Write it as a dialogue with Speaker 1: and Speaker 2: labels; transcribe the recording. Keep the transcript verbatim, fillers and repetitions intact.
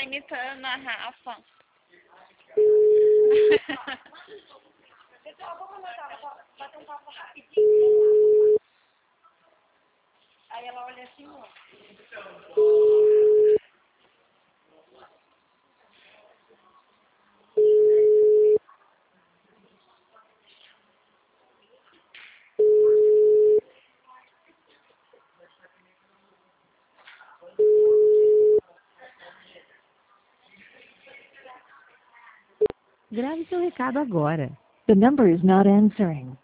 Speaker 1: imitando a Rafa.
Speaker 2: Pessoal, vamos anotar, vou bater um papo rapidinho. Aí ela olha assim, ó.
Speaker 3: Grave seu recado agora. The number is not answering.